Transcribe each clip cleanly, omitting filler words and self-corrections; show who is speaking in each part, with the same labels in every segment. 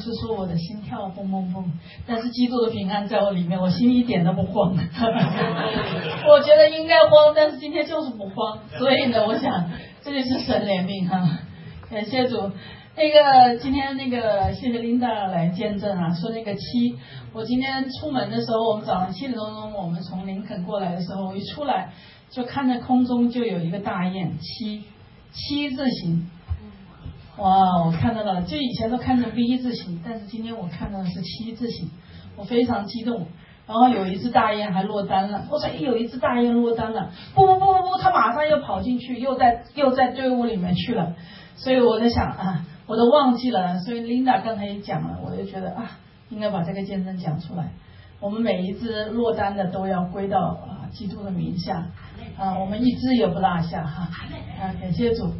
Speaker 1: 师说我的心跳蹦蹦蹦，但是基督的平安在我里面，我心里一点都不慌。我觉得应该慌，但是今天就是不慌，所以呢，我想这就是神怜悯哈，感谢主。今天谢谢 Linda 来见证啊，说7，我今天出门的时候，我们早上7点多钟，我们从林肯过来的时候，我一出来就看着空中就有一个大雁，7字形。哇，我看到了，就以前都看成 V 字形，但是今天我看到的是7字形，我非常激动。然后有一只大雁还落单了，我说有一只大雁落单了，不，它马上又跑进去，又在队伍里面去了。所以我在想啊，我都忘记了。所以 Linda 刚才也讲了，我就觉得啊，应该把这个见证讲出来。我们每一只落单的都要归到基督的名下啊，我们一只也不落下哈啊，感谢主。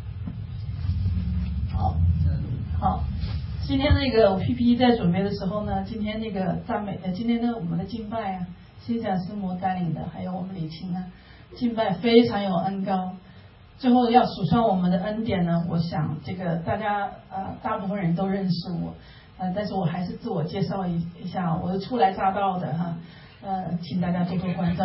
Speaker 1: 好，今天我 PPE 在准备的时候呢，今天赞美的，今天我们的敬拜啊，欣赏师母带领的，还有我们李青啊，敬拜非常有恩高。最后要数算我们的恩典呢，我想大家大部分人都认识我，但是我还是自我介绍一下，我是初来乍到的哈，请大家多多关照。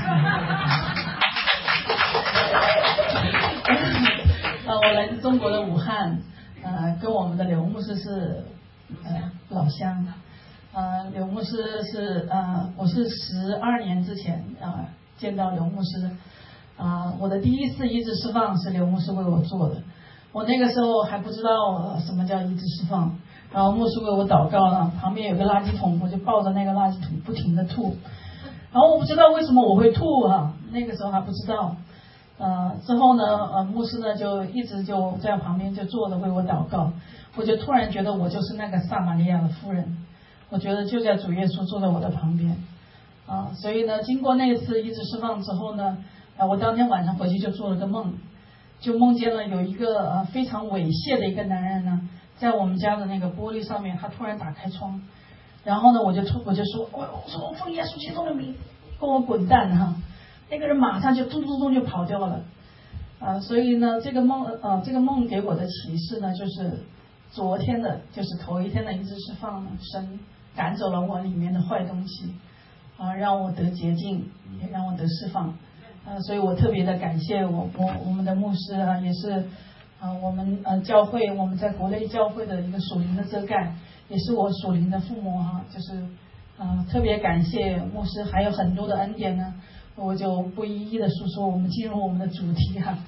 Speaker 1: 我来自中国的武汉。跟我们的刘牧师是老乡，刘牧师是我是12年之前见到刘牧师，我的第一次医治释放是刘牧师为我做的，我那个时候还不知道什么叫医治释放，然后牧师为我祷告了，旁边有个垃圾桶，我就抱着那个垃圾桶不停的吐，然后我不知道为什么我会吐那个时候还不知道。之后呢，牧师呢就一直就在旁边就坐着为我祷告，我就突然觉得我就是那个撒玛利亚的妇人，我觉得就在主耶稣坐在我的旁边，所以呢，经过那次医治释放之后呢，我当天晚上回去就做了个梦，就梦见了有一个非常猥亵的一个男人呢，在我们家的那个玻璃上面，他突然打开窗，然后呢，我就说，我说奉耶稣基督的名，跟我滚蛋哈。那个人马上就咚咚咚就跑掉了，所以呢，这个梦给我的启示呢，就是昨天的，就是头一天的医治释放呢，神赶走了我里面的坏东西，让我得洁净，也让我得释放，所以我特别的感谢我们的牧师啊，也是我们教会我们在国内教会的一个属灵的遮盖，也是我属灵的父母就是特别感谢牧师，还有很多的恩典呢。我就不一一的述说，我们进入我们的主题哈。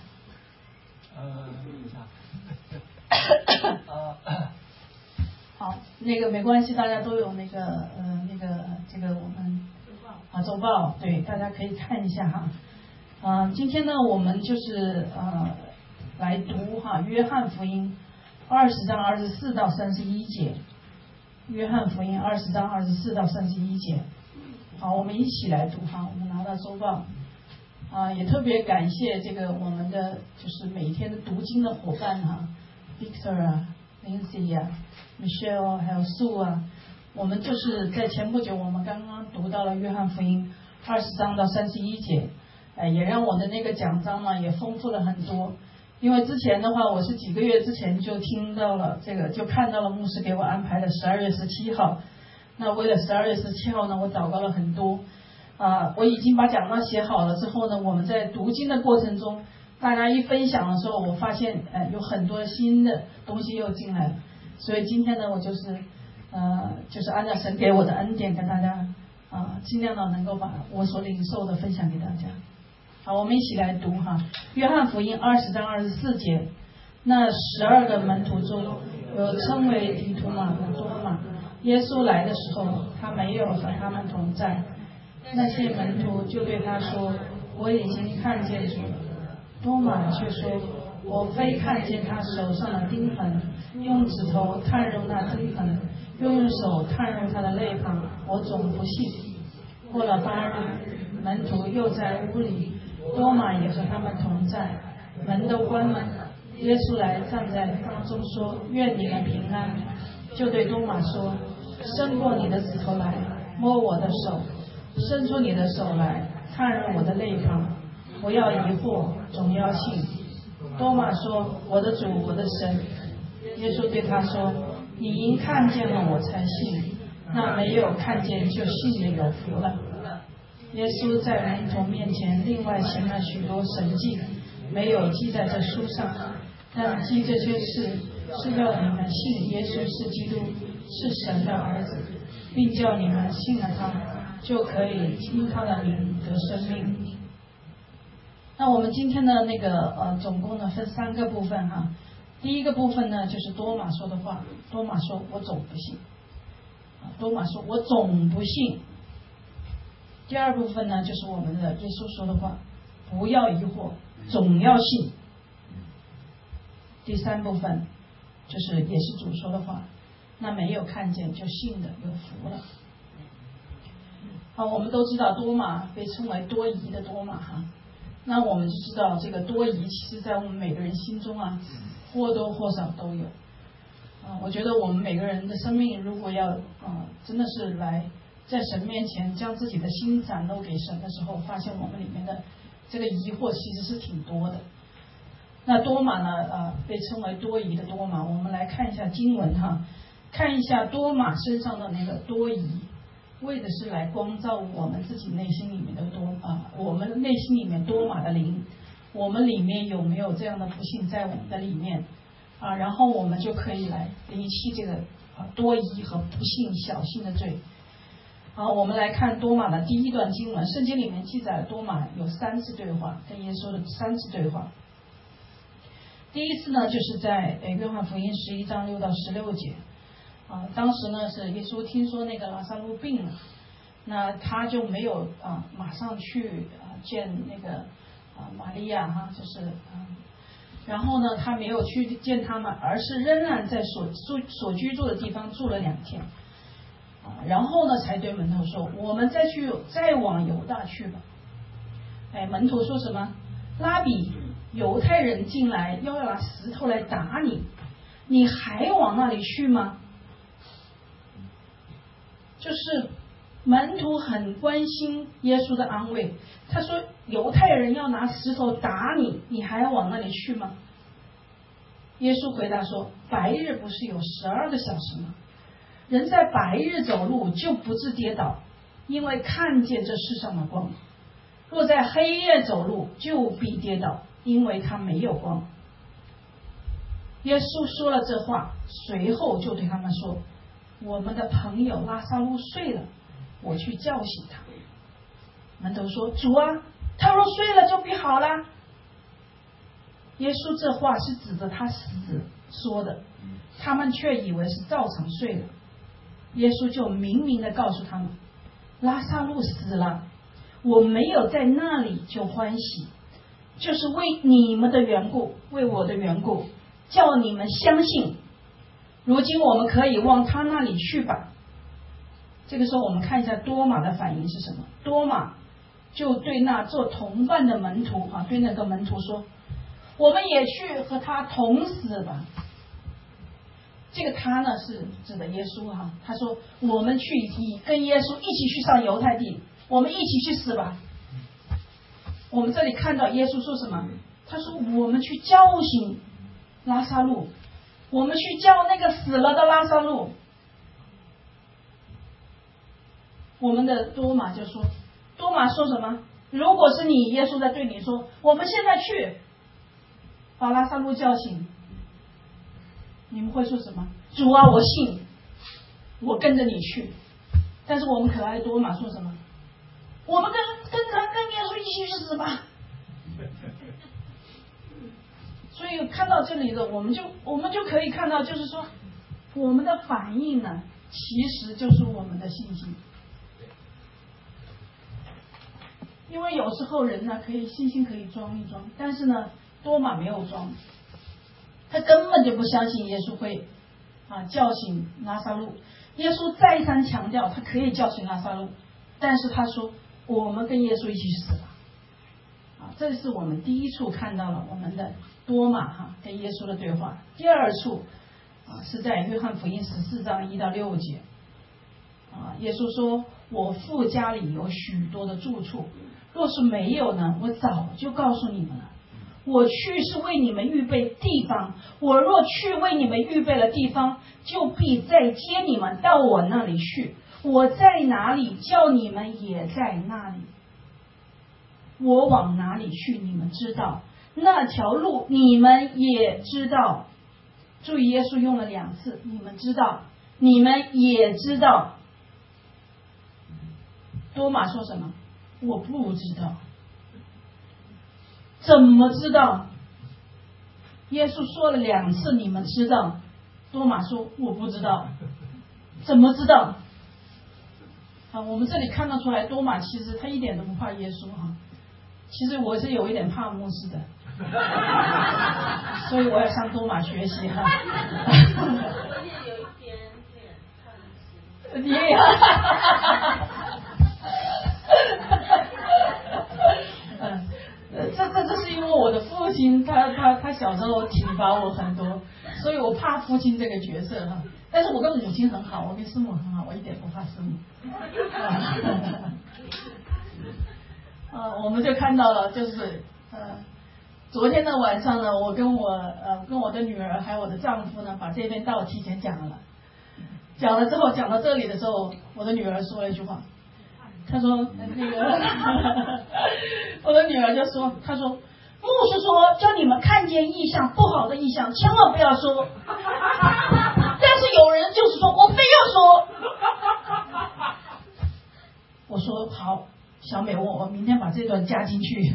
Speaker 1: 好，没关系，大家都有我们周报，对，大家可以看一下哈。今天呢，我们就是来读约翰福音20章24到31节，约翰福音20章24到31节。好，我们一起来读我们拿到周报也特别感谢我们的就是每天的读经的伙伴Victor Lindsay Michelle 还有 Sue 我们就是在前不久我们刚刚读到了约翰福音20章到31节，也让我的那个讲章呢也丰富了很多，因为之前的话我是几个月之前就听到了就看到了牧师给我安排的12月17号。那为了12月17号呢，我祷告了很多我已经把讲章写好了之后呢，我们在读经的过程中，大家一分享的时候，我发现有很多新的东西又进来了，所以今天呢，我就是按照神给我的恩典跟大家尽量的能够把我所领受的分享给大家。好，我们一起来读约翰福音20章24节，那12个门徒中有称为底图马的多马。耶稣来的时候，他没有和他们同在，那些门徒就对他说，我已经看见主了。多马却说，我非看见他手上的钉痕，用指头探入那钉痕，又用手探入他的肋旁，我总不信。过了8日，门徒又在屋里，多马也和他们同在，门都关了。耶稣来站在当中说，愿你们平安。就对多马说，伸过你的指头来，摸我的手，伸出你的手来，探入我的肋旁，不要疑惑，总要信。多马说，我的主，我的神。耶稣对他说， 你因看见了我才信，那没有看见就信的有福了。耶稣在门徒面前另外行了许多神迹，没有记在这书上，但记这些事是要你们信耶稣是基督，是神的儿子，并叫你们信了他，就可以因他的名得生命。那我们今天的那个总共呢分3个部分哈。第一个部分呢就是多马说的话，多马说我总不信，多马说我总不信。第二部分呢就是我们的耶稣说的话，不要疑惑，总要信。第3部分就是也是主说的话，那没有看见就信的有福了。好，我们都知道多马被称为多疑的多马哈，那我们就知道这个多疑其实在我们每个人心中啊或多或少都有。我觉得我们每个人的生命如果要真的是来在神面前将自己的心展露给神的时候，发现我们里面的这个疑惑其实是挺多的。那多马呢被称为多疑的多马，我们来看一下经文哈，看一下多马身上的那个多疑，为的是来光照我们自己内心里面的我们内心里面多马的灵，我们里面有没有这样的不幸在我们的里面然后我们就可以来离弃这个多疑和不幸小信的罪。好，我们来看多马的第一段经文，圣经里面记载了多马有3次对话，跟耶稣的3次对话。第一次呢就是在约翰福音11章6到16节当时呢是耶稣听说那个拉撒路病了，那他就没有马上去见那个玛利亚哈，就是然后呢他没有去见他们，而是仍然在所居住的地方住了2天然后呢才对门徒说，我们再往犹大去吧。门徒说什么？拉比，犹太人进来要拿石头来打你，你还往那里去吗？就是门徒很关心耶稣的安危，他说犹太人要拿石头打你，你还要往那里去吗？耶稣回答说，白日不是有12个小时吗？人在白日走路就不致跌倒，因为看见这世上的光，若在黑夜走路就必跌倒，因为他没有光。耶稣说了这话，随后就对他们说，我们的朋友拉撒路睡了，我去叫醒他。门徒说，主啊，他若睡了就必好了。耶稣这话是指着他死说的，他们却以为是照常睡了。耶稣就明明的告诉他们，拉撒路死了，我没有在那里就欢喜，就是为你们的缘故，为我的缘故，叫你们相信。如今我们可以往他那里去吧。这个时候我们看一下多马的反应是什么。多马就对那做同伴的门徒对那个门徒说，我们也去和他同死吧。这个他呢是指的耶稣他说我们去跟耶稣一起去上犹太地，我们一起去死吧。我们这里看到耶稣说什么？他说我们去叫醒拉撒路，我们去叫那个死了的拉撒路。我们的多马就说，多马说什么？如果是你，耶稣在对你说，我们现在去把拉撒路叫醒，你们会说什么？主啊，我信，我跟着你去。但是我们可爱的多马说什么？我们跟耶稣一起去死吧。所以看到这里的我们就可以看到，就是说我们的反应呢，其实就是我们的信心。因为有时候人呢，信心可以装一装，但是呢，多马没有装，他根本就不相信耶稣会叫醒拉撒路。耶稣再三强调他可以叫醒拉撒路，但是他说我们跟耶稣一起死了这是我们第一处看到了我们的多马跟耶稣的对话。第二处是在约翰福音14章1到6节耶稣说，我父家里有许多的住处，若是没有呢，我早就告诉你们了。 我去是为你们预备地方，我若去为你们预备了地方，就必再接你们到我那里去。我在哪里，叫你们也在那里。我往哪里去，你们知道，那条路你们也知道。注意，耶稣用了2次，你们知道，你们也知道。多马说什么？我不知道。怎么知道？耶稣说了2次，你们知道。多马说我不知道。怎么知道？我们这里看得出来，多马其实他一点都不怕耶稣哈。其实我是有一点怕牧师的，所以我要向多马学习哈。
Speaker 2: 而且有一点点放心。
Speaker 1: 这是因为我的父亲他小时候启发我很多，所以我怕父亲这个角色哈。但是我跟母亲很好，我跟师母很好，我一点不怕师母。我们就看到了，就是昨天的晚上呢，我跟我的女儿还有我的丈夫呢，把这篇道提前讲了。讲了之后，讲到这里的时候，我的女儿说了一句话，她说我的女儿就说，她说牧师说叫你们看见异象，不好的异象千万不要说，但是有人就是说我非要说。我说好，小美，我明天把这段加进去。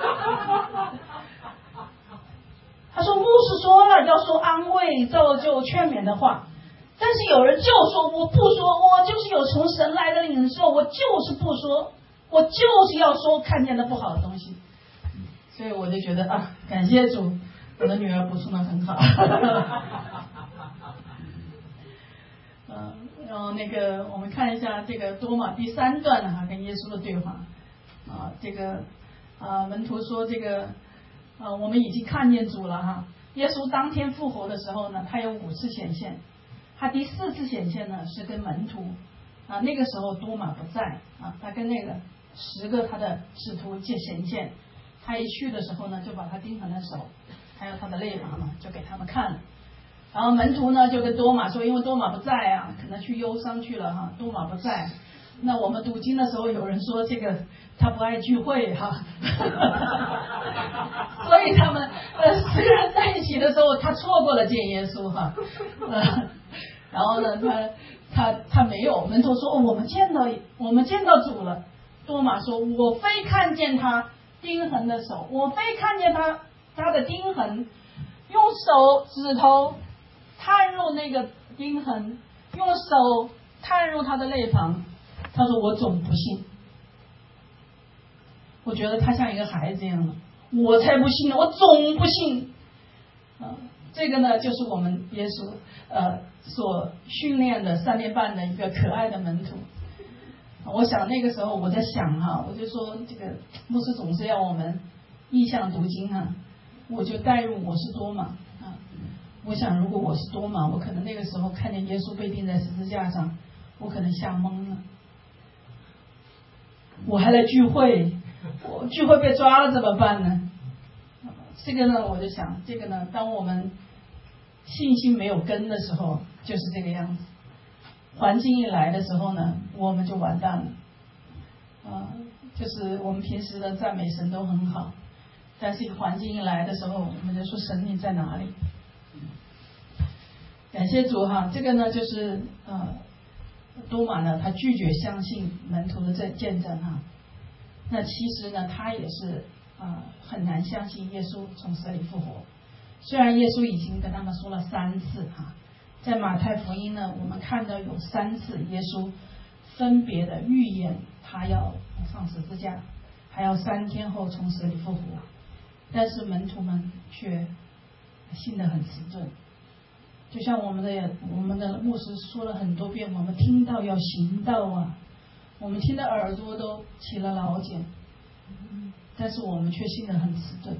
Speaker 1: 他说牧师说了要说安慰、造就、劝勉的话，但是有人就说我不说，我就是有从神来的领受，我就是不说，我就是要说看见的不好的东西。所以我就觉得感谢主，我的女儿补充的很好。然后我们看一下这个多马第3段跟耶稣的对话门徒说我们已经看见主了哈。耶稣当天复活的时候呢，他有5次显现，他第4次显现呢是跟门徒那个时候多马不在他跟10个他的使徒显现，他一去的时候呢，就把他钉痕的手还有他的肋旁就给他们看了。然后门徒呢就跟多马说，因为多马不在可能去忧伤去了哈，多马不在。那我们读经的时候，有人说他不爱聚会哈，所以他们4个人在一起的时候，他错过了见耶稣哈。然后呢，他没有。门徒说我们见到主了。多马说我非看见他钉痕的手，我非看见他的钉痕，用手指头探入那个钉痕，用手探入他的肋旁。他说我总不信。我觉得他像一个孩子一样的，我才不信呢，我总不信。这个呢就是我们耶稣所训练的3年半的一个可爱的门徒。我想那个时候我在想我就说这个牧师总是要我们意象读经我就带入我是多马我想如果我是多马，我可能那个时候看见耶稣被钉在十字架上，我可能吓懵了。我还来聚会，我聚会被抓了怎么办呢？这个呢我就想，这个呢当我们信心没有根的时候就是这个样子，环境一来的时候呢我们就完蛋了就是我们平时的赞美神都很好，但是环境一来的时候我们就说神你在哪里。感谢主这个呢就是多马呢他拒绝相信门徒的见证那其实呢他也是很难相信耶稣从死里复活。虽然耶稣已经跟他们说了3次在马太福音呢我们看到有3次耶稣分别的预言他要上十字架，还要3天后从死里复活，但是门徒们却信得很迟钝。就像我们的牧师说了很多遍，我们听到要行道我们听的耳朵都起了老茧，但是我们却信得很迟钝。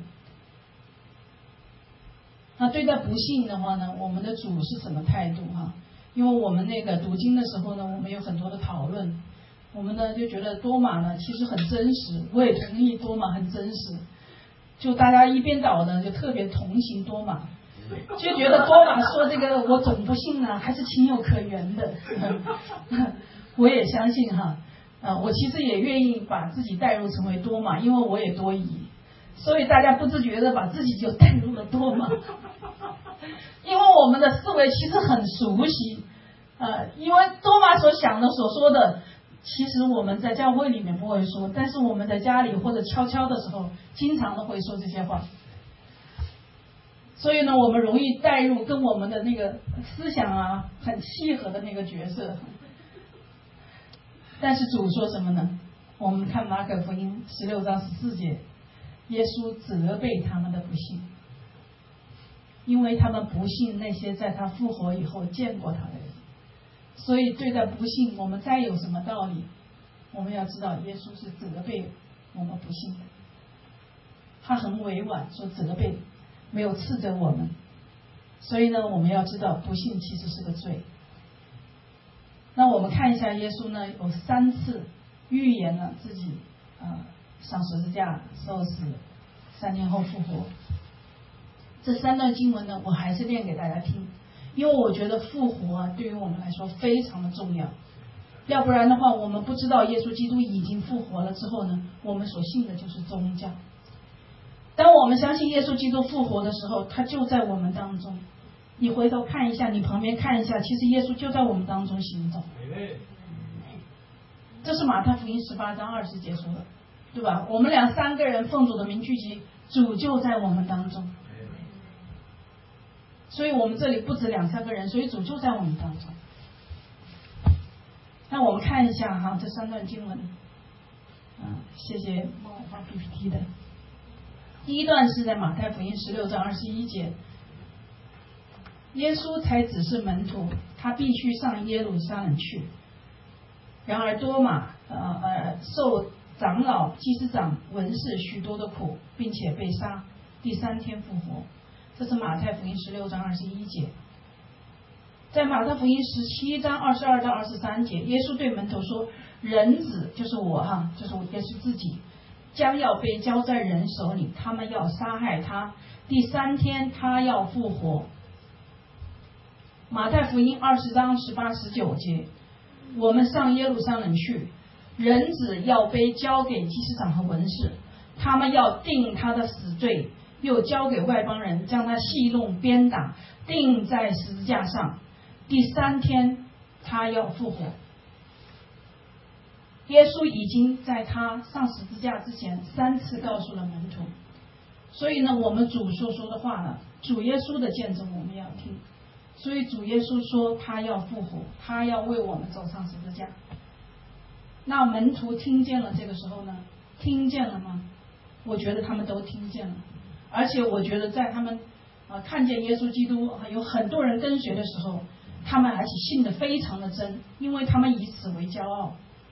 Speaker 1: 那对待不信的话呢，我们的主是什么态度因为我们读经的时候呢，我们有很多的讨论，我们呢就觉得多马呢其实很真实，我也同意多马很真实， 就大家一边倒的就特别同情多马，就觉得多马说这个我总不信呢，还是情有可原的。我也相信哈，我其实也愿意把自己带入成为多马，因为我也多疑，所以大家不自觉的把自己就带入了多马。因为我们的思维其实很熟悉，因为多马所想的所说的，其实我们在教会里面不会说，但是我们在家里或者悄悄的时候，经常的会说这些话。所以呢，我们容易带入跟我们的那个思想啊很契合的那个角色。但是主说什么呢？我们看马可福音16章14节，耶稣责备他们的不信，因为他们不信那些在他复活以后见过他的人。所以对待不信，我们再有什么道理，我们要知道耶稣是责备我们不信的。他很委婉说责备，没有斥责我们。所以呢，我们要知道不信其实是个罪。那我们看一下耶稣呢，有3次预言了自己上十字架受死，3天后复活。这3段经文呢，我还是念给大家听，因为我觉得复活对于我们来说非常的重要。要不然的话，我们不知道耶稣基督已经复活了之后呢，我们所信的就是宗教。当我们相信耶稣基督复活的时候，他就在我们当中。你回头看一下，你旁边看一下，其实耶稣就在我们当中行走。这是马太福音18章20节说的，对吧？我们3个人奉主的名聚集，主就在我们当中。所以我们这里不止2、3个人，所以主就在我们当中。那我们看一下哈，这3段经文，谢谢帮我发 PPT 的。第一段是在马太福音16章21节，耶稣才指示门徒，他必须上耶路撒冷去。然而多马受长老、祭司长、文士许多的苦，并且被杀，第3天复活。这是马太福音16章21节。在马太福音17章22到23节，耶稣对门徒说：“人子就是我哈，就是我耶稣自己，将要被交在人手里，他们要杀害他，第3天他要复活。”马太福音20章18、19节，我们上耶路撒冷去，人子要被交给祭司长和文士，他们要定他的死罪，又交给外邦人，将他戏弄鞭打，钉在十字架上，第3天他要复活。耶稣已经在他上十字架之前3次告诉了门徒，所以呢，我们主所说的话呢，主耶稣的见证我们要听。所以主耶稣说他要复活，他要为我们走上十字架。那门徒听见了，这个时候呢，听见了吗？我觉得他们都听见了，而且我觉得在他们看见耶稣基督有很多人跟随的时候，他们而且信得非常的真，因为他们以此为骄傲。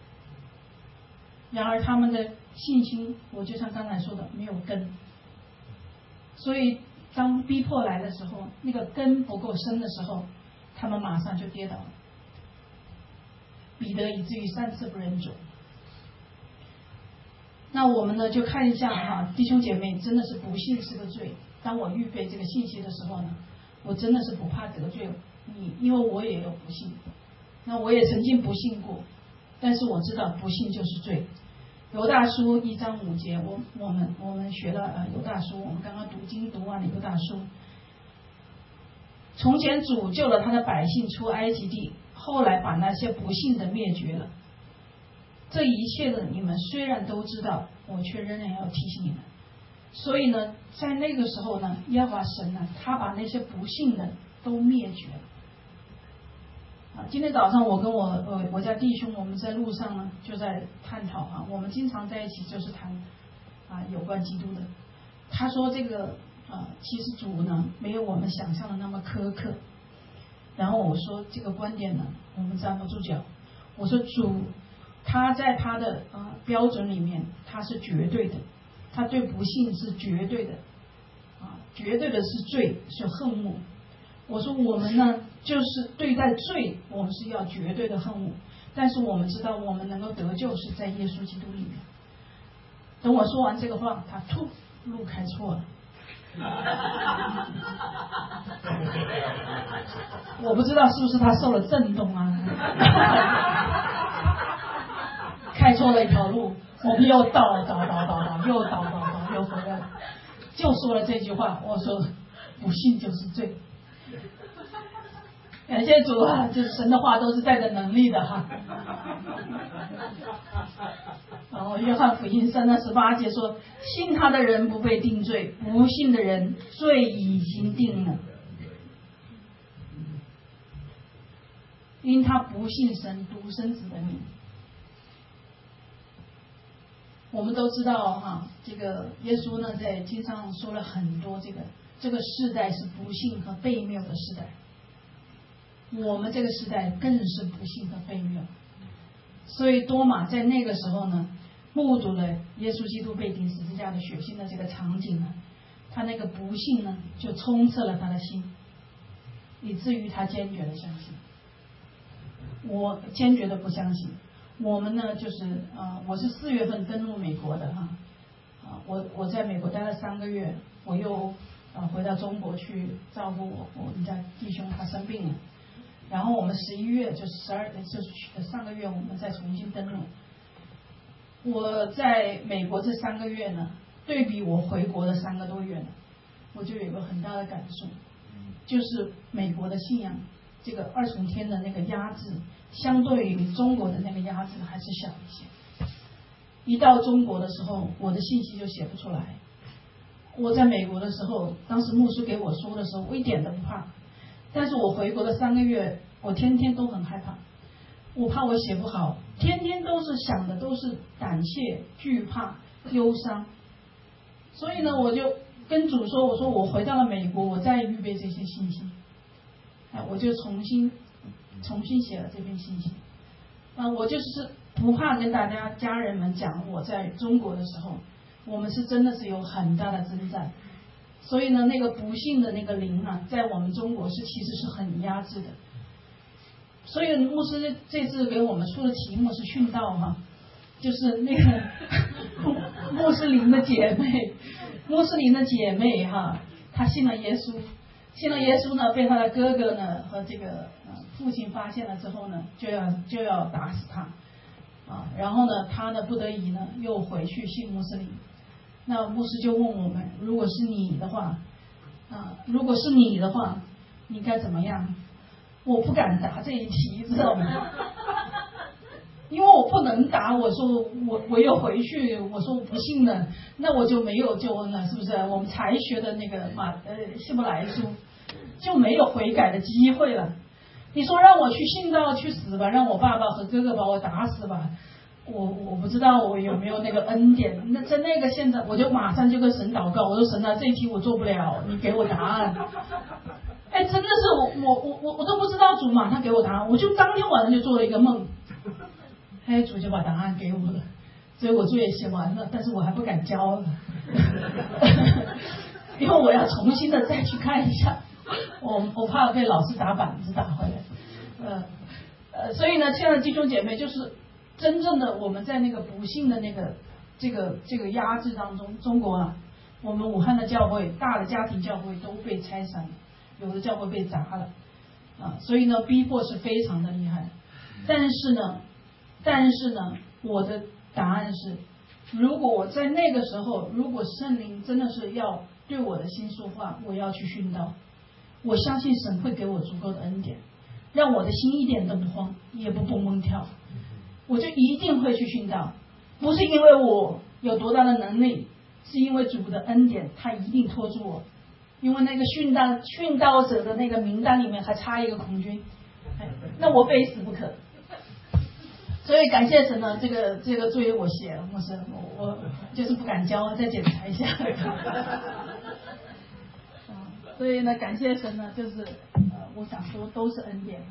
Speaker 1: 然而他们的信心，我就像刚才说的，没有根，所以当逼迫来的时候，那个根不够深的时候，他们马上就跌倒了。彼得以至于3次不认主。那我们呢，就看一下哈，弟兄姐妹，真的是不信是个罪。当我预备这个信息的时候呢，我真的是不怕得罪你，因为我也有不信。那我也曾经不信过，但是我知道不信就是罪。犹大书1章5节，我们学了犹大书，我们刚刚读完了犹大书。从前主救了他的百姓出埃及地，后来把那些不信的灭绝了。这一切的你们虽然都知道，我却仍然要提醒你们。所以呢，在那个时候呢，耶和华神呢，他把那些不信的都灭绝了。今天早上我跟我家弟兄，我们在路上呢就在探讨我们经常在一起就是谈有关基督的。他说这个其实主呢没有我们想象的那么苛刻。然后我说这个观点呢我们站不住脚。我说主他在他的标准里面他是绝对的，他对不信是绝对的绝对的是罪，是恨恶。我说我们呢就是对待罪我们是要绝对的恨恶，但是我们知道我们能够得救是在耶稣基督里面。等我说完这个话，他路开错了。我不知道是不是他受了震动啊，开错了一条路，我们又倒，又倒，又回来了，就说了这句话，我说不信就是罪。感谢主啊，就是神的话都是带着能力的哈。然后约翰福音3章18节说，信他的人不被定罪，不信的人罪已经定了，因他不信神独生子的名。我们都知道哈，这个耶稣呢在经上说了很多，这个世代是不信和悖谬的世代，我们这个时代更是不幸和悖谬。所以多马在那个时候呢，目睹了耶稣基督被钉十字架的血腥的这个场景呢，他那个不幸呢就充斥了他的心，以至于他坚决的相信。我坚决的不相信。我们呢就是我是4月份登陆美国的哈，我在美国待了3个月，我又回到中国去照顾我们家弟兄，他生病了。然后我们11月就是上个月我们再重新登陆。我在美国这3个月呢，对比我回国的3个多月呢，我就有一个很大的感受，就是美国的信仰这个二重天的那个压制，相对于中国的那个压制还是小一些。一到中国的时候，我的信息就写不出来。我在美国的时候，当时牧师给我说的时候，我一点都不怕。但是我回国的3个月，我天天都很害怕，我怕我写不好，天天都是想的都是胆怯、惧怕、忧伤。所以呢，我就跟主说，我说我回到了美国，我再预备这些信息，我就重新写了这篇信息。我就是不怕跟大家人们讲，我在中国的时候，我们是真的是有很大的征战。所以呢，那个不幸的那个灵啊，在我们中国其实是很压制的。所以牧师这次给我们出的题目是殉道哈，就是那个穆斯林的姐妹哈，她信了耶稣呢，被她的哥哥呢和这个父亲发现了之后呢，就要打死她然后呢，她呢不得已呢又回去信穆斯林。那牧师就问我们，如果是你的话，你该怎么样？我不敢答这一题，知道吗？因为我不能答，我说我又回去，我说我不信了，那我就没有救恩了，是不是？我们才学的那个希伯来书就没有悔改的机会了。你说让我去信道去死吧，让我爸爸和哥哥把我打死吧，我不知道我有没有那个恩典。那在那个现在，我就马上就跟神祷告，我说神啊，这一题我做不了，你给我答案。真的是我都不知道主马上给我答案，我就当天晚上就做了一个梦，主就把答案给我了，所以我作业写完了，但是我还不敢交了，因为我要重新的再去看一下，我怕被老师打板子打回来。所以呢，亲爱的弟兄姐妹，就是真正的我们在那个不幸的那个这个压制当中，中国我们武汉的教会，大的家庭教会都被拆散了，有的教会被砸了所以呢，逼迫是非常的厉害。但是呢，我的答案是，如果我在那个时候，如果圣灵真的是要对我的心说话，我要去殉道，我相信神会给我足够的恩典，让我的心一点都不慌，也不蹦蹦跳，我就一定会去殉道。不是因为我有多大的能力，是因为主的恩典，他一定拖住我。因为那个殉道者的那个名单里面还差一个空军，那我非死不可。所以感谢神呢，这个作业我写了，我就是不敢交，再检查一下。所以呢，感谢神呢，就是我想说都是恩典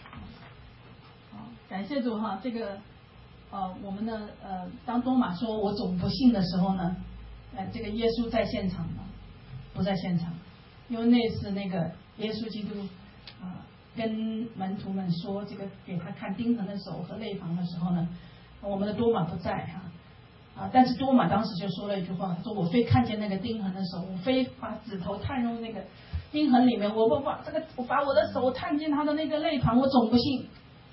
Speaker 1: 感谢主这个我们呢当多马说我总不信的时候呢，这个耶稣在现场吗？不在现场，因为那次那个耶稣基督跟门徒们说这个给他看钉痕的手和肋旁的时候呢，我们的多马不在但是多马当时就说了一句话，他说我非看见那个钉痕的手，我非把指头探入那个钉痕里面，我把我的手探进他的那个肋旁，我总不信。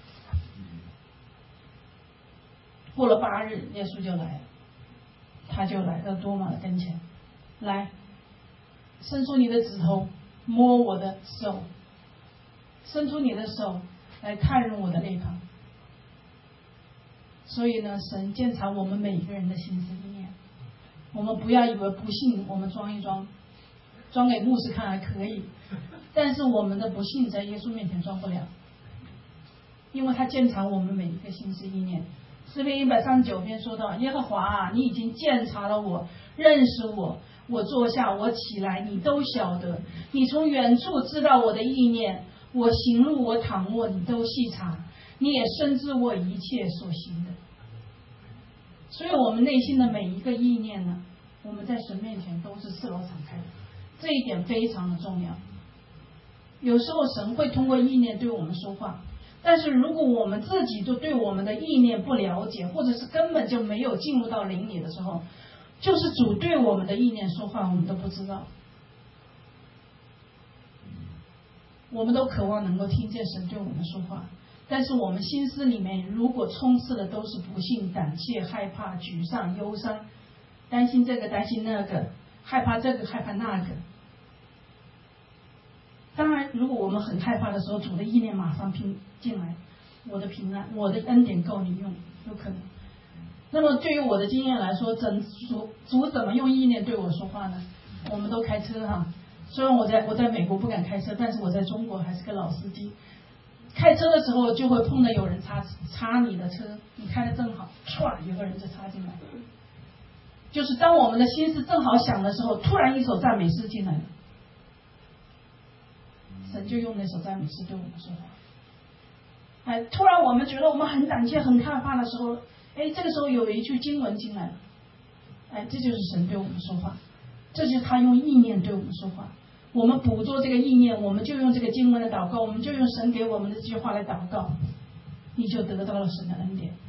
Speaker 1: 过了8日，耶稣就来了，他就来到多马的跟前，来，伸出你的指头摸我的手，伸出你的手来探入我的肋旁。所以呢，神监察我们每一个人的心思意念，我们不要以为不信我们装一装，装给牧师看还可以，但是我们的不信在耶稣面前装不了，因为他监察我们每一个心思意念。诗篇139篇说到，耶和华啊，你已经鉴察了我，认识我，我坐下我起来，你都晓得，你从远处知道我的意念，我行路我躺卧，你都细察，你也深知我一切所行的。所以我们内心的每一个意念呢，我们在神面前都是赤裸敞开的，这一点非常的重要。有时候神会通过意念对我们说话，但是如果我们自己就对我们的意念不了解，或者是根本就没有进入到灵里的时候，就是主对我们的意念说话，我们都不知道。我们都渴望能够听见神对我们说话，但是我们心思里面如果充斥的都是不幸、胆怯、害怕、沮丧、忧伤，担心这个担心那个，害怕这个害怕那个。当然如果我们很害怕的时候，主的意念马上进来，我的平安，我的恩典够你用，有可能。那么对于我的经验来说，主怎么用意念对我说话呢？我们都开车哈，虽然我在美国不敢开车，但是我在中国还是个老司机。开车的时候就会碰到有人插你的车，你开的正好，唰，有个人就插进来。就是当我们的心思正好想的时候，突然一首赞美诗进来了，神就用那首赞美诗对我们说话。突然我们觉得我们很胆怯、很害怕的时候，这个时候有一句经文进来了，这就是神对我们说话，这就是他用意念对我们说话。我们捕捉这个意念，我们就用这个经文的祷告，我们就用神给我们的这句话来祷告，你就得到了神的恩典。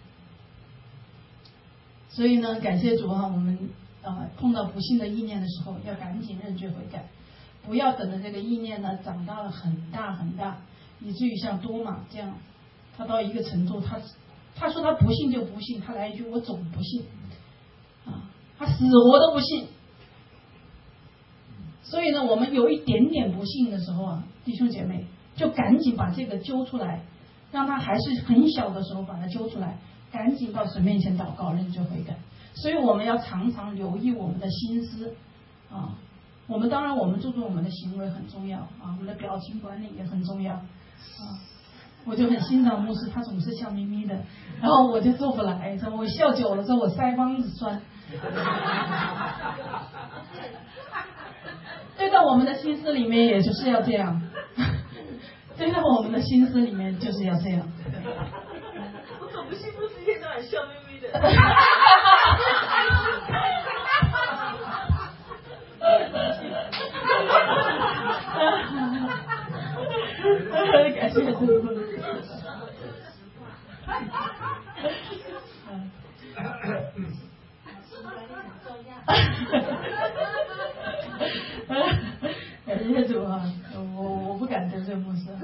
Speaker 1: 所以呢，感谢主啊，我们碰到不幸的意念的时候，要赶紧认罪悔改，不要等着这个意念呢长大了很大很大，以至于像多马这样，他到一个程度，他说他不信就不信，他来一句我总不信他死活都不信。所以呢，我们有一点点不信的时候弟兄姐妹就赶紧把这个揪出来，让他还是很小的时候把它揪出来，赶紧到神面前祷告认罪悔改。所以我们要常常留意我们的心思我们当然我们注重我们的行为很重要我们的表情管理也很重要我就很欣赏牧师，他总是笑眯眯的，然后我就做不来，我笑久了之后我腮帮子酸。对到我们的心思里面也就是要这样，对到我们的心思里面就是要这样。
Speaker 2: 我总不信牧师一天到晚笑眯眯的。
Speaker 1: 感谢主。感谢主我不敢得罪牧师。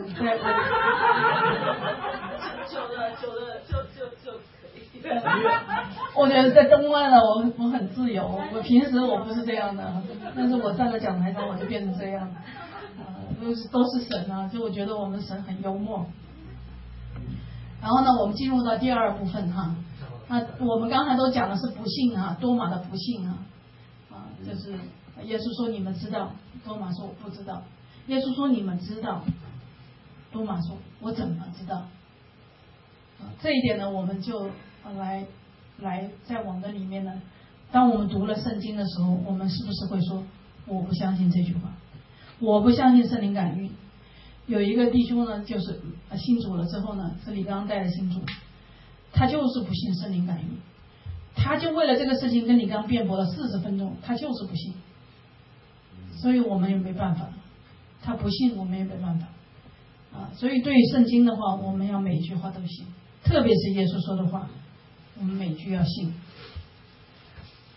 Speaker 2: 久了就可以。
Speaker 1: 我觉得在东湾呢，我很自由，我平时我不是这样的，但是我站在讲台上我就变成这样。都是神所以我觉得我们神很幽默。然后呢，我们进入到第二部分我们刚才都讲的是不幸多马的不幸就是耶稣说你们知道，多马说我不知道。耶稣说你们知道，多马说我怎么知道这一点呢，我们就来在我们的里面呢，当我们读了圣经的时候，我们是不是会说我不相信这句话，我不相信圣灵感孕。有一个弟兄呢，就是信主了之后呢，是李刚带的信主，他就是不信圣灵感孕，他就为了这个事情跟李刚辩驳了40分钟，他就是不信。所以我们也没办法，他不信我们也没办法所以对于圣经的话，我们要每一句话都信，特别是耶稣说的话，我们每句要信。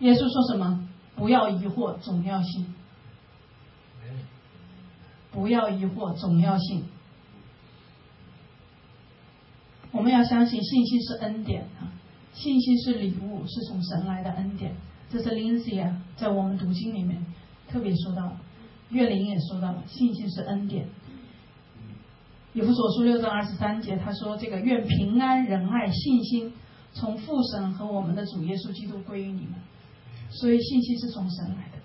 Speaker 1: 耶稣说什么？不要疑惑，总要信。不要疑惑，总要信。我们要相信，信心是恩典啊，信心是礼物，是从神来的恩典。这是林西啊，在我们读经里面特别说到，岳林也说到了，信心是恩典。以弗所书6章23节，他说：“这个愿平安、仁爱、信心，从父神和我们的主耶稣基督归于你们。”所以信心是从神来的。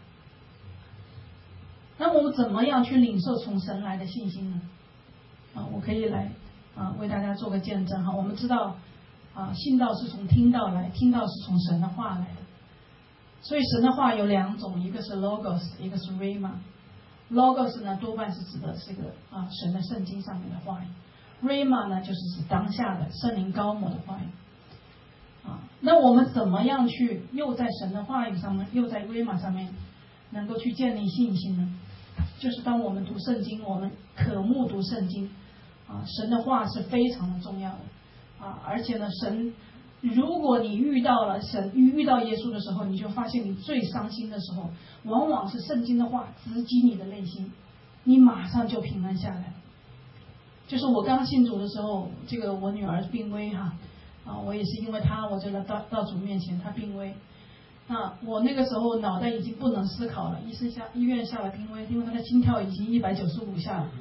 Speaker 1: 那我们怎么样去领受从神来的信心呢？我可以来为大家做个见证哈。我们知道信道是从听道来，听道是从神的话来的。所以神的话有两种，一个是 logos， 一个是 rhema。logos 呢多半是指的这个神的圣经上面的话语 ，rhema 呢就是指当下的圣灵高摩的话语。那我们怎么样去又在神的话语上面，又在 rhema 上面能够去建立信心呢？就是当我们读圣经，我们渴慕读圣经神的话是非常的重要的而且呢，神如果你遇到了神，遇到耶稣的时候，你就发现你最伤心的时候，往往是圣经的话直击你的内心，你马上就平安下来。就是我刚信主的时候，这个我女儿病危我也是因为她，我就来到主面前，她病危。那我那个时候脑袋已经不能思考了，医院下了病危，因为她的心跳已经195下了。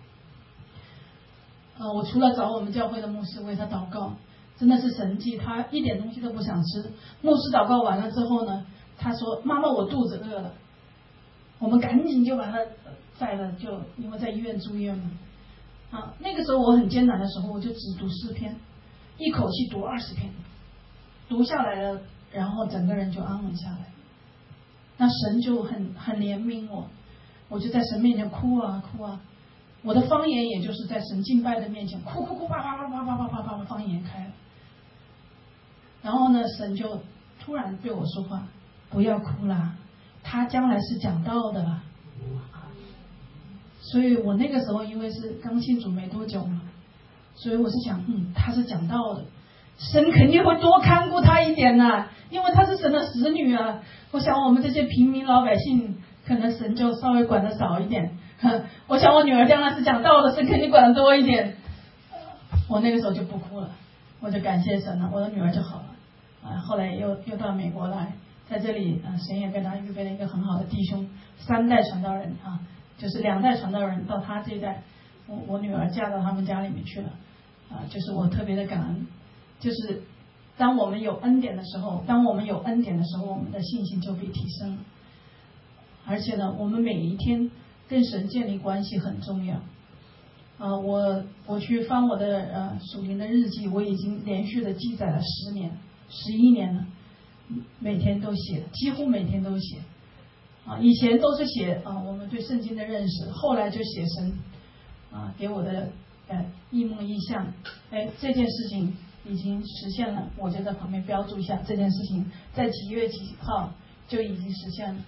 Speaker 1: 我除了找我们教会的牧师为她祷告，真的是神迹，她一点东西都不想吃。牧师祷告完了之后呢，她说：“妈妈，我肚子饿了。”我们赶紧就把她载了，就因为在医院住院嘛。那个时候我很艰难的时候，我就只读诗篇，一口气读20篇，读下来了，然后整个人就安稳下来。那神就很怜悯我，我就在神面前哭啊。我的方言也就是在神敬拜的面前哭，啪方言开了。然后呢，神就突然对我说话：“不要哭啦，他将来是讲道的啦。”所以我那个时候因为是刚信主没多久嘛，所以我是想，他是讲道的，神肯定会多看顾他一点因为他是神的使女啊。我想我们这些平民老百姓，可能神就稍微管得少一点。我想我女儿将来是讲道的，神肯定管得多一点。我那个时候就不哭了，我就感谢神了，我的女儿就好了。后来又到美国来，在这里神也给他预备了一个很好的弟兄，3代传道人就是2代传道人到他这一代，我女儿嫁到他们家里面去了就是我特别的感恩。就是当我们有恩典的时候，我们的信心就被提升了。而且呢，我们每一天跟神建立关系很重要我去翻我的属灵的日记，我已经连续的记载了10年、11年了，每天都写，几乎每天都写以前都是写我们对圣经的认识，后来就写神给我的异梦异象。这件事情已经实现了，我就在旁边标注一下，这件事情在几月几号就已经实现了。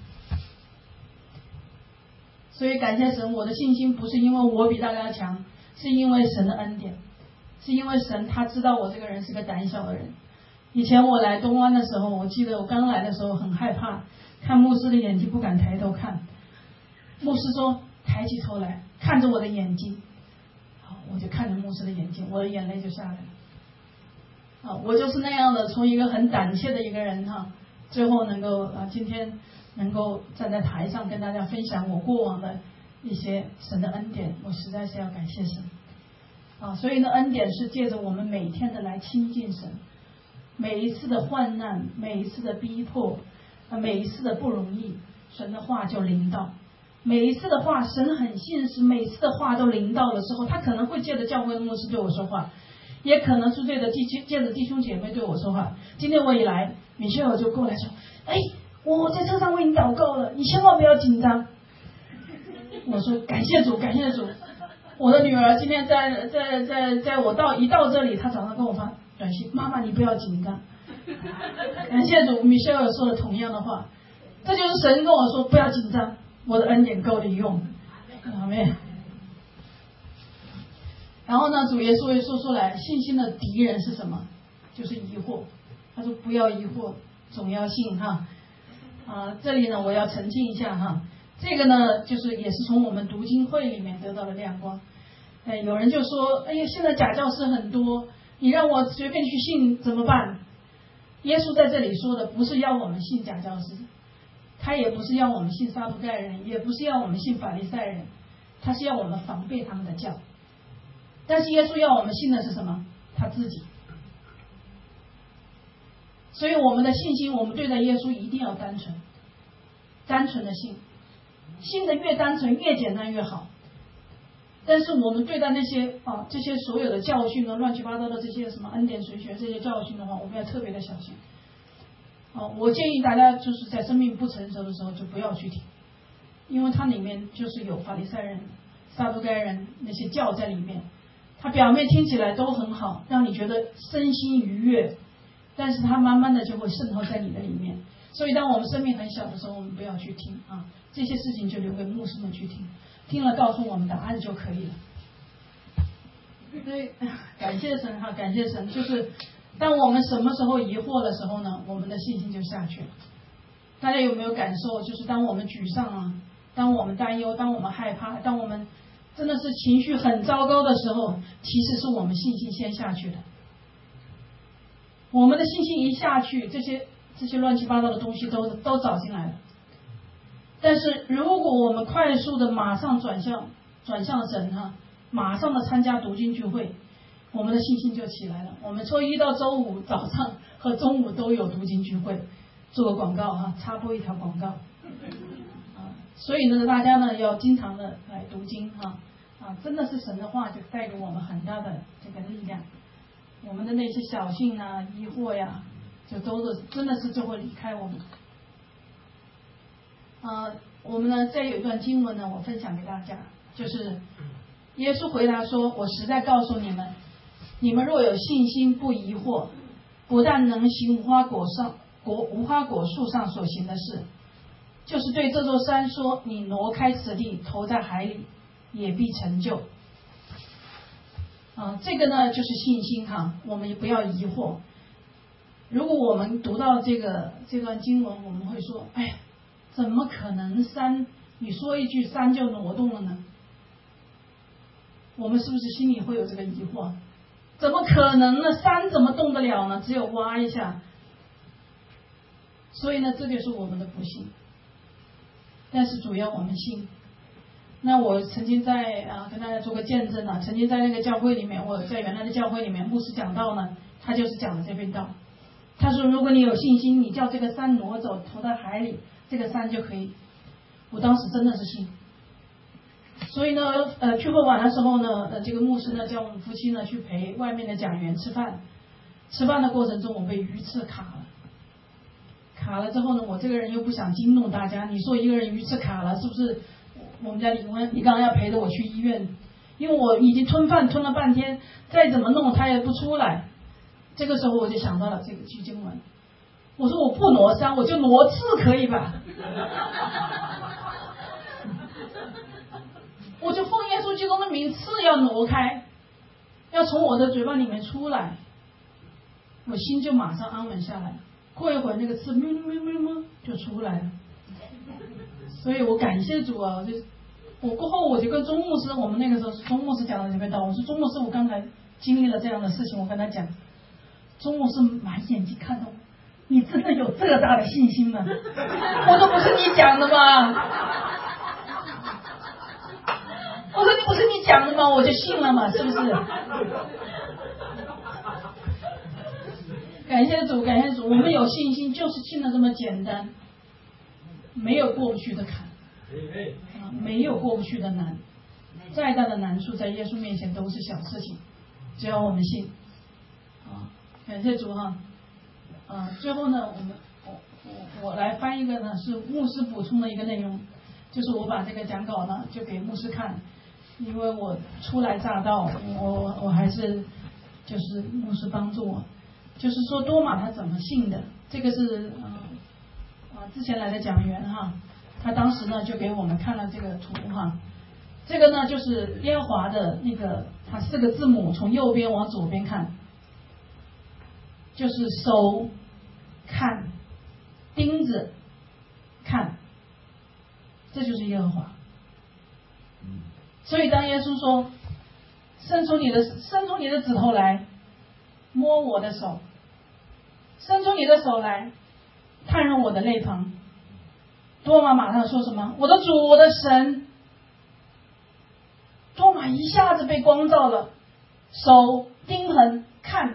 Speaker 1: 所以感谢神，我的信心不是因为我比大家强，是因为神的恩典，是因为神他知道我这个人是个胆小的人。以前我来东湾的时候，我记得我刚来的时候很害怕，看牧师的眼睛不敢抬头看。牧师说抬起头来看着我的眼睛，我就看着牧师的眼睛，我的眼泪就下来了我就是那样的，从一个很胆怯的一个人最后能够今天能够站在台上跟大家分享我过往的一些神的恩典，我实在是要感谢神所以呢，恩典是借着我们每天的来亲近神，每一次的患难，每一次的逼迫每一次的不容易，神的话就临到。每一次的话，神很信实，每一次的话都临到的时候，他可能会借着教会的牧师对我说话，也可能是借着弟兄姐妹对我说话。今天我一来，米歇尔就过来说：“我在车上为你祷告了，你千万不要紧张。”我说：“感谢主，感谢主。”我的女儿今天在我一到这里，她早上跟我发短信：“妈妈，你不要紧张。”感谢主，米歇尔说了同样的话，这就是神跟我说不要紧张，我的恩典够你用。阿们。然后呢，主耶稣又说出来，信心的敌人是什么？就是疑惑。他说不要疑惑，总要信这里呢我要澄清一下哈，这个呢就是也是从我们读经会里面得到的亮光。有人就说，哎呀，现在假教师很多，你让我随便去信怎么办？耶稣在这里说的不是要我们信假教师，他也不是要我们信撒都该人，也不是要我们信法利赛人，他是要我们防备他们的教。但是耶稣要我们信的是什么？他自己。所以我们的信心，我们对待耶稣一定要单纯，单纯的信，信的越单纯越简单越好。但是我们对待那些这些所有的教训呢，乱七八糟的这些什么恩典神学这些教训的话，我们要特别的小心。我建议大家就是在生命不成熟的时候就不要去听，因为它里面就是有法利赛人、撒都该人那些教在里面，它表面听起来都很好，让你觉得身心愉悦，但是它慢慢的就会渗透在你的里面。所以当我们生命很小的时候，我们不要去听这些事情就留给牧师们去听，听了告诉我们答案就可以了。所以感谢神感谢神，就是当我们什么时候疑惑的时候呢，我们的信心就下去了。大家有没有感受，就是当我们沮丧当我们担忧，当我们害怕，当我们真的是情绪很糟糕的时候，其实是我们信心先下去的。我们的信心一下去，这些乱七八糟的东西都找进来了。但是如果我们快速的马上转向神马上的参加读经聚会，我们的信心就起来了。我们周一到周五早上和中午都有读经聚会，做个广告插播一条广告所以呢，大家呢要经常的来读经真的是神的话就带给我们很大的这个力量。我们的那些小信疑惑呀，就真的是就会离开我们。我们呢再有一段经文呢，我分享给大家，就是耶稣回答说：“我实在告诉你们，你们若有信心不疑惑，不但能行无花果树上所行的事，就是对这座山说，你挪开此地，投在海里，也必成就。”这个呢就是信心我们也不要疑惑。如果我们读到这段经文，我们会说：“哎呀，怎么可能山？你说一句山就挪动了呢？”我们是不是心里会有这个疑惑？怎么可能呢？山怎么动得了呢？只有挖一下。所以呢，这就是我们的不信。但是主要我们信。那我曾经在跟大家做个见证曾经在那个教会里面，我在原来的教会里面，牧师讲道呢，他就是讲了这篇道。他说，如果你有信心，你叫这个山挪走，投到海里，这个山就可以。我当时真的是信。所以呢，聚会晚的时候呢，这个牧师呢叫我们夫妻呢去陪外面的讲员吃饭。吃饭的过程中，我被鱼刺卡了之后呢，我这个人又不想惊动大家，你说一个人鱼刺卡了，是不是我们家李刚要陪着我去医院？因为我已经吞饭吞了半天，再怎么弄他也不出来。这个时候我就想到了这个句经文，我说我不挪山，我就挪刺可以吧？我就奉耶稣基督的名，刺要挪开，要从我的嘴巴里面出来，我心就马上安稳下来。过一会儿那个刺喵喵喵喵就出来了。所以我感谢主我过后我就跟钟牧师，我们那个时候是钟牧师讲的这边道，我说钟牧师，我刚才经历了这样的事情，我跟他讲，钟牧师满眼睛看到我，你真的有这大的信心吗？我说不是你讲的吗？我说你不是你讲的吗？我就信了嘛，是不是？感谢主，感谢主，我们有信心，就是信的这么简单，没有过不去的坎，没有过不去的难，再大的难处在耶稣面前都是小事情，只要我们信。感谢主最后呢，我来翻一个呢，是牧师补充的一个内容，就是我把这个讲稿呢就给牧师看，因为我初来乍到，我还是就是牧师帮助我，就是说多马他怎么信的，这个是之前来的讲员他当时呢就给我们看了这个图这个呢就是耶和华的那个它4个字母，从右边往左边看，就是手看盯着看，这就是耶和华。所以当耶稣说伸出你的指头来摸我的手，伸出你的手来探入我的肋旁，多马马上说什么？我的主，我的神。多马一下子被光照了，手钉痕，看。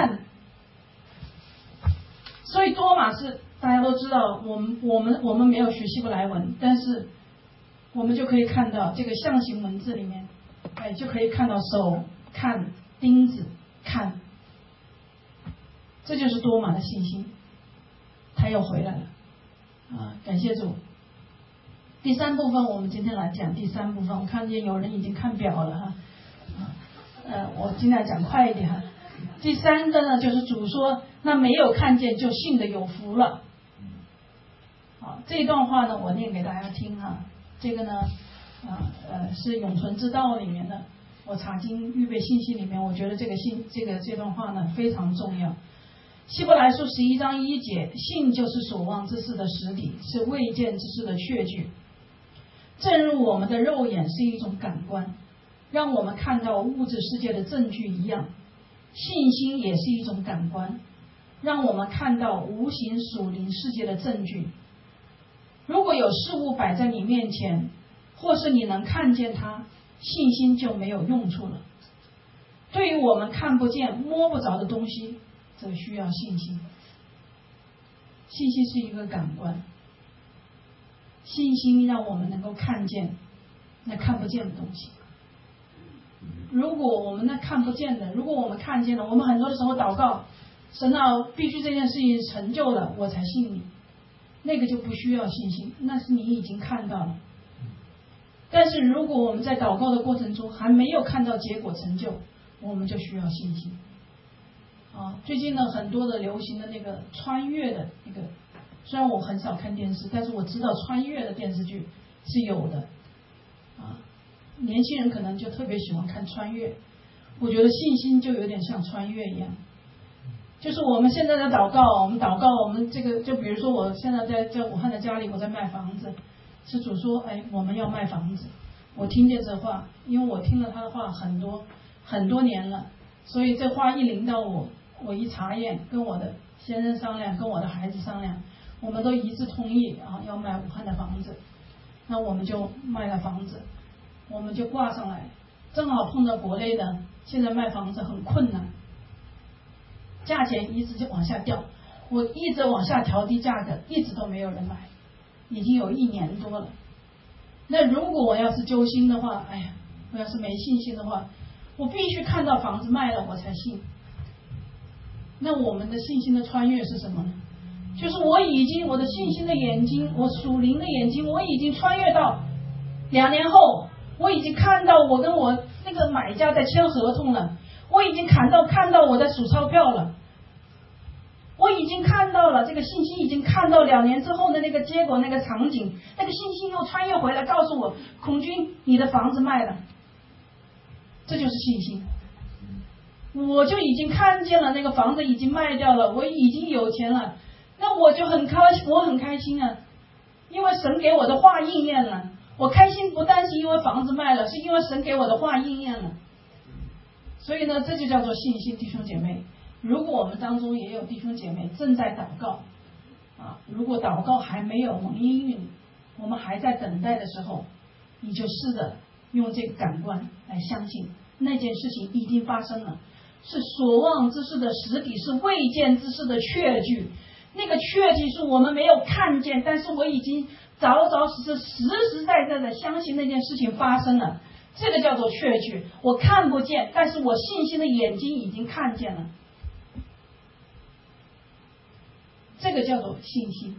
Speaker 1: 所以多马是大家都知道，我们没有学希伯来文，但是我们就可以看到这个象形文字里面，就可以看到手看，钉子看，这就是多马的信心，他又回来了感谢主。第三部分我们今天来讲第三部分，我看见有人已经看表了我尽量讲快一点第三个呢，就是主说那没有看见就信的有福了。这一段话呢我念给大家听这个呢是永存之道里面的，我查经预备信息里面，我觉得这段话呢非常重要。希伯来书11章1节，信就是所望之事的实底，是未见之事的确据。正如我们的肉眼是一种感官，让我们看到物质世界的证据一样，信心也是一种感官，让我们看到无形属灵世界的证据。如果有事物摆在你面前，或是你能看见它，信心就没有用处了。对于我们看不见摸不着的东西，则需要信心。信心是一个感官，信心让我们能够看见那看不见的东西。如果我们那看不见的，如果我们看见了，我们很多的时候祷告，神必须这件事情成就了我才信你，那个就不需要信心，那是你已经看到了。但是如果我们在祷告的过程中还没有看到结果成就，我们就需要信心最近呢很多的流行的那个穿越的那个，虽然我很少看电视，但是我知道穿越的电视剧是有的年轻人可能就特别喜欢看穿越。我觉得信心就有点像穿越一样，就是我们现在的祷告，我们这个就比如说我现在在武汉的家里，我在卖房子，是主说我们要卖房子，我听见这话，因为我听了他的话很多年了，所以这话一临到我一查验，跟我的先生商量，跟我的孩子商量，我们都一致同意要卖武汉的房子。那我们就卖了房子，我们就挂上来，正好碰到国内的现在卖房子很困难，价钱一直就往下掉，我一直往下调低价格，一直都没有人买，已经有1年多了。那如果我要是揪心的话，我要是没信心的话，我必须看到房子卖了我才信。那我们的信心的穿越是什么呢？就是我的信心的眼睛，我属灵的眼睛，我已经穿越到2年后，我已经看到我跟我那个买家在签合同了，我已经看到我在数钞票了，我已经看到了这个信心，已经看到2年之后的那个结果，那个场景，那个信心又穿越回来告诉我，孔军你的房子卖了，这就是信心。我就已经看见了那个房子已经卖掉了，我已经有钱了，那我就很开心因为神给我的话应验了。我开心不单是因为房子卖了，是因为神给我的话应验了。所以呢，这就叫做信心。弟兄姐妹，如果我们当中也有弟兄姐妹正在祷告如果祷告还没有蒙应允，我们还在等待的时候，你就试着用这个感官来相信那件事情已经发生了，是所望之事的实底，是未见之事的确据。那个确据是我们没有看见，但是我已经着实实在在的相信那件事情发生了，这个叫做确据。我看不见，但是我信心的眼睛已经看见了，这个叫做信心。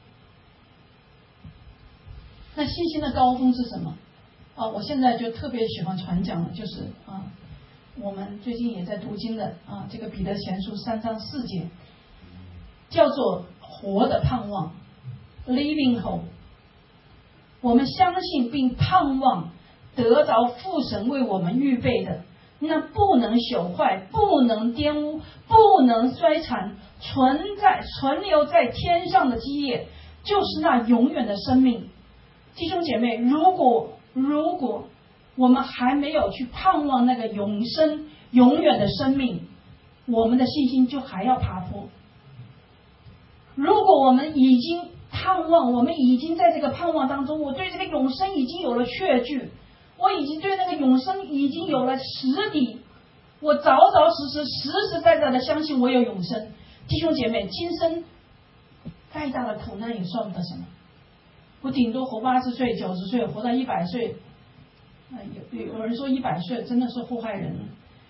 Speaker 1: 那信心的高峰是什么我现在就特别喜欢传讲的，就是我们最近也在读经的这个彼得前书3章4节，叫做活的盼望 living hope。 我们相信并盼望得着父神为我们预备的那不能朽坏、不能玷污、不能衰残、存留在天上的基业， 就是那永远的生命。弟兄姐妹，如果我们还没有去盼望那个永生永远的生命，我们的信心就还要爬坡。如果我们已经盼望，我们已经在这个盼望当中，我对这个永生已经有了确据，我已经对那个永生已经有了实底，我实在的相信我有永生。弟兄姐妹，今生再大的苦难也算不得什么，我顶多活80岁、90岁，活到100岁。有人说100岁真的是祸害人，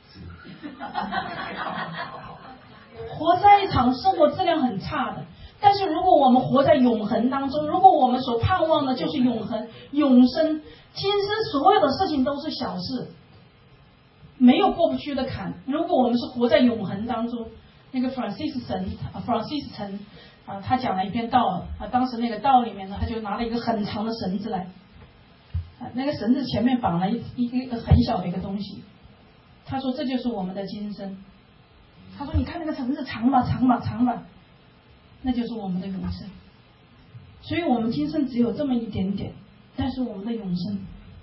Speaker 1: 活在一场生活质量很差的。但是如果我们活在永恒当中，如果我们所盼望的就是永恒永生，今生所有的事情都是小事，没有过不去的坎。如果我们是活在永恒当中，那个 Francis 陈他讲了一篇道当时那个道里面呢，他就拿了一个很长的绳子来，那个绳子前面绑了一个很小的一个东西，他说这就是我们的今生。他说你看那个绳子长吧，那就是我们的永生。所以我们今生只有这么一点点，但是我们的永生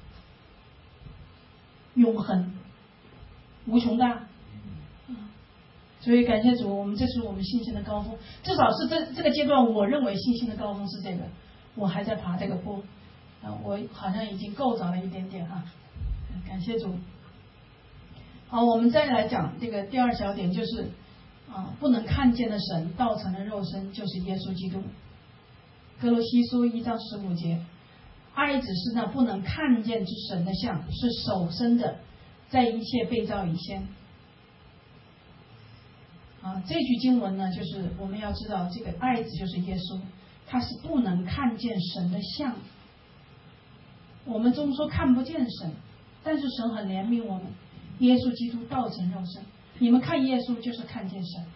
Speaker 1: 永恒无穷大。所以感谢主，这是我们信心的高峰，至少是这个阶段，我认为信心的高峰是这个。我还在爬这个坡，我好像已经够着了一点点感谢主。好，我们再来讲这个第二小点，就是不能看见的神道成了肉身，就是耶稣基督。哥罗西书1章15节，爱只是那不能看见之神的像，是首生的，在一切被造以先。这句经文呢，就是我们要知道，这个爱子就是耶稣，他是不能看见神的像。我们中说看不见神，但是神很怜悯我们，耶稣基督道成肉身，你们看耶稣就是看见神。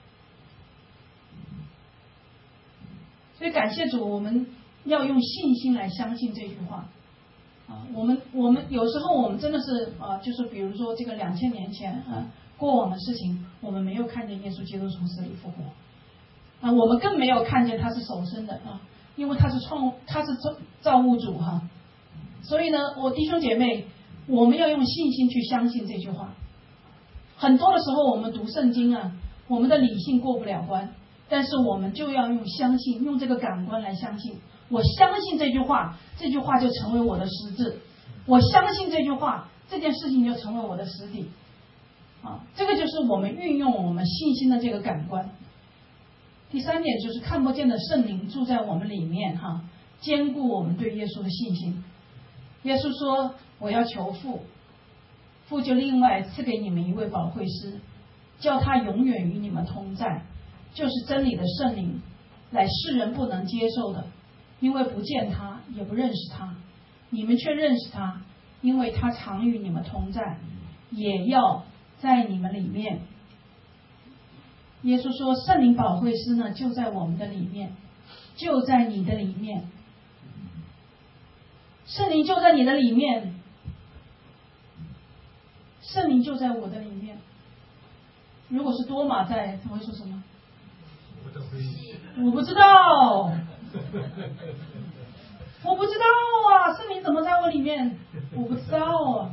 Speaker 1: 所以感谢主，我们要用信心来相信这句话。我们有时候我们真的是就是比如说这个2000年前过往的事情，我们没有看见耶稣基督从死里复活我们更没有看见他是首生的因为他是造物主所以呢，我弟兄姐妹，我们要用信心去相信这句话。很多的时候我们读圣经我们的理性过不了关，但是我们就要用相信，用这个感官来相信。我相信这句话，这句话就成为我的实质。我相信这句话，这件事情就成为我的实底这个就是我们运用我们信心的这个感官。第三点就是看不见的圣灵住在我们里面坚固我们对耶稣的信心。耶稣说我要求父，父就另外赐给你们一位保惠师，叫他永远与你们同在，就是真理的圣灵，乃世人不能接受的，因为不见他也不认识他，你们却认识他，因为他常与你们同在，也要在你们里面。耶稣说圣灵保惠师呢就在我们的里面，就在你的里面，圣灵就在你的里面，圣灵就在我的里面。如果是多马在，他会说什么？我不知道我不知道圣灵怎么在我里面？我不知道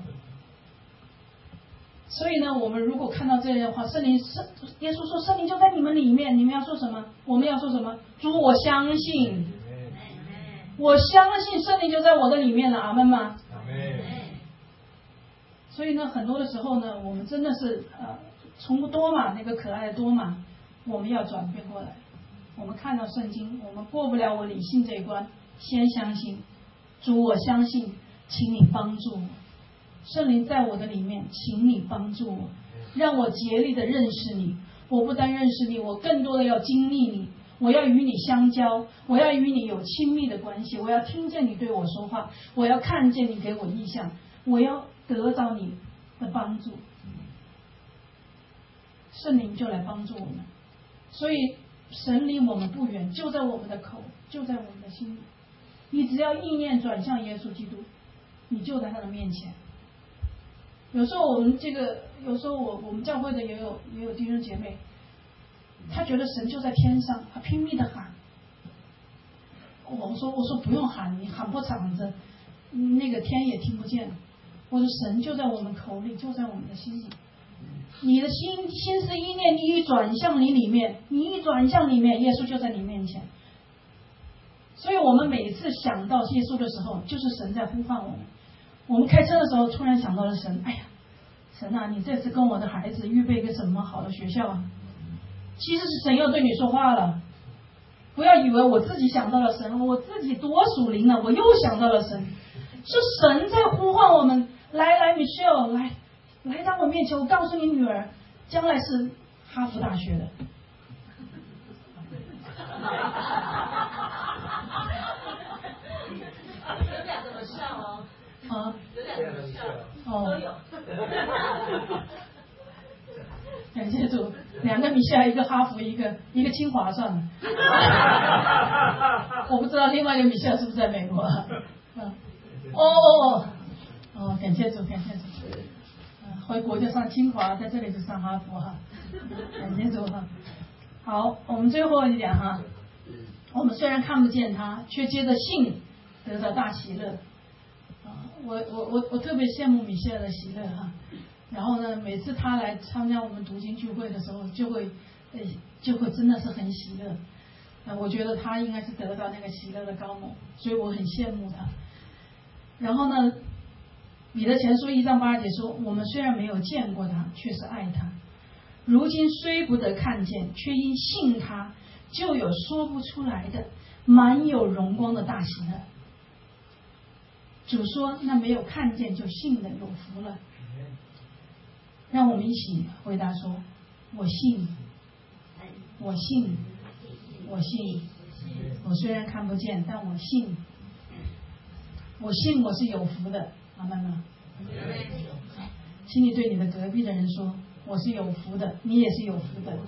Speaker 1: 所以呢，我们如果看到这样的话，耶稣说圣灵就在你们里面，你们要说什么？我们要说什么？主，我相信，我相信圣灵就在我的里面了，阿们吗？所以呢，很多的时候呢，我们真的是从多马那个可爱的多马，我们要转变过来。我们看到圣经，我们过不了我理性这一关，先相信主，我相信，请你帮助我。圣灵在我的里面，请你帮助我，让我竭力的认识你。我不单认识你，我更多的要经历你，我要与你相交，我要与你有亲密的关系，我要听见你对我说话，我要看见你给我意象，我要得到你的帮助。圣灵就来帮助我们。所以神离我们不远，就在我们的口，就在我们的心里。你只要意念转向耶稣基督，你就在他的面前。有时候我们教会的也有弟兄姐妹，他觉得神就在天上，他拼命的喊， 我说不用喊，你喊破嗓子，那个天也听不见。我说神就在我们口里，就在我们的心里。你的心思意念，你一转向你里面，耶稣就在你面前。所以我们每次想到耶稣的时候，就是神在呼唤我们。我们开车的时候突然想到了神，哎呀，神啊，你这次跟我的孩子预备一个什么好的学校啊？其实是神要对你说话了。不要以为我自己想到了神，我自己多属灵了，我又想到了神，是神在呼唤我们，来 Michelle， 来到我面前，我告诉你女儿将来是哈佛大学的。
Speaker 2: 有两个像哦，有两个像都有。
Speaker 1: 感谢主，2个米夏，一个哈佛，一个清华算了。我不知道另外一个米夏是不是在美国。感谢主，回国就上清华，在这里就上哈佛哈。感谢主哈。好，我们最后一点哈，我们虽然看不见他，却接着信得到大喜乐。我特别羡慕米歇尔的喜乐哈。然后呢，每次他来参加我们读经聚会的时候，就会真的是很喜乐。我觉得他应该是得到那个喜乐的高某，所以我很羡慕他。然后呢，彼得前书1章8节说，我们虽然没有见过他，却是爱他。如今虽不得看见，却因信他，就有说不出来的满有荣光的大喜乐。主说，那没有看见就信的有福了。让我们一起回答说，我信，我信，我信。我虽然看不见，但我信，我信我是有福的。阿们吗？请你对你的隔壁的人说，我是有福的，你也是有福的。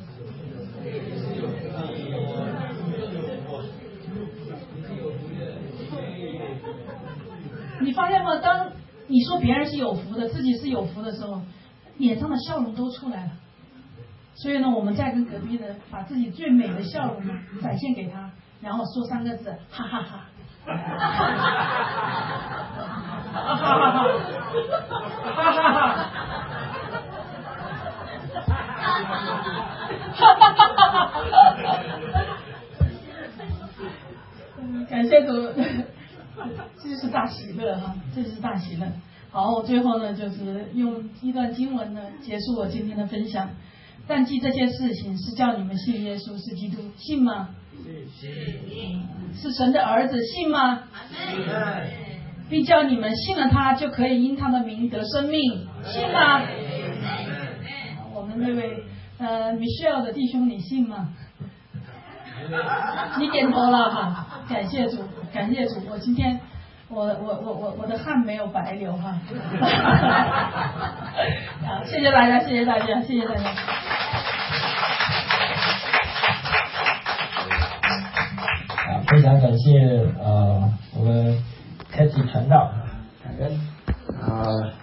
Speaker 1: 你发现吗？当你说别人是有福的，自己是有福的时候，脸上的笑容都出来了。所以呢，我们再跟隔壁的把自己最美的笑容展现给他，然后说3个字，哈哈哈，哈哈哈，哈哈哈，哈哈哈，感谢主，这就是大喜乐哈，这就是大喜乐。好，最后呢，就是用一段经文呢结束我今天的分享。但记这些事情是叫你们信耶稣是基督，信吗？信。是神的儿子，信吗？并叫你们信了他，就可以因他的名得生命，信吗？我们那位Michelle 的弟兄，你信吗？你点头了哈，感谢主，感谢主，我今天我的汗没有白流哈。谢谢大家，谢谢大家，谢谢大家。
Speaker 3: 非常感谢我们Kathy传道，感恩